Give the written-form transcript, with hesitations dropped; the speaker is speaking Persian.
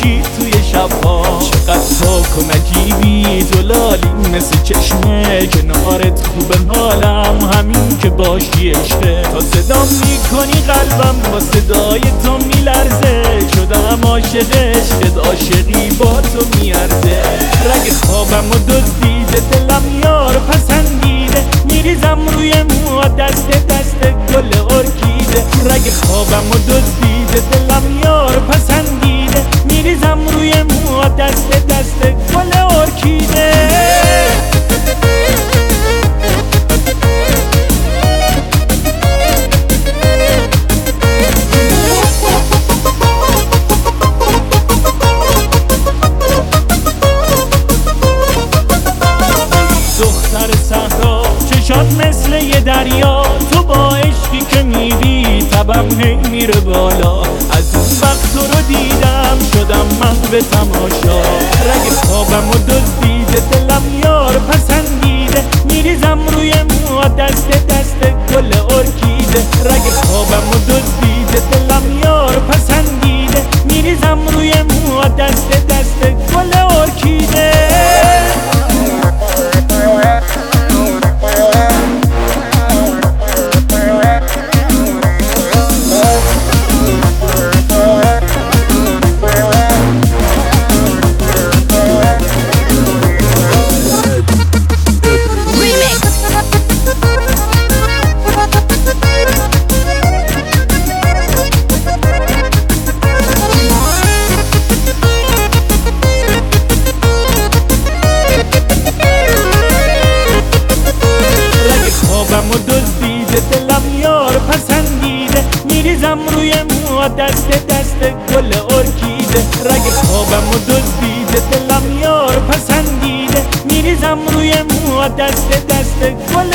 خورشید توی شبها. چقدر پاک و مجیبی تو لالی مثل چشمه، کنارت خوبه حالم همین که باشی عشقه. تا صدا میکنی قلبم با صدای تو میلرزه، شدم عاشق عشقت، عاشقی با تو میارزه. رگ خوابم و دزدیده دلم یار پسندیده، میریزم روی مو دست دست گل ارکیده. رگ خوابم و دزدیده دلم یار پسندیده، میریزم روی مو دست دست گل ارکیده. دختر صحرا چشات مثل یه دریا، تو با عشقی که میری تبم هی میره بالا. از اون وقت تو رو دیدم شدم من به تماشا. رگ خوابم و دزدیده دلم یار پسندیده، میریزم روی مو دست دست گل ارکیده. رگ خوابم و دزدیده دلم یار پسندیده، میریزم روی مو دست دست گل ارکیده. خوابم و دزدیده دلم یار پسندیده، میریزم روی مو دست دست گل ارکیده. رگ خوابم و دزدیده دلم یار پسندیده، میریزم روی مو دست دست گل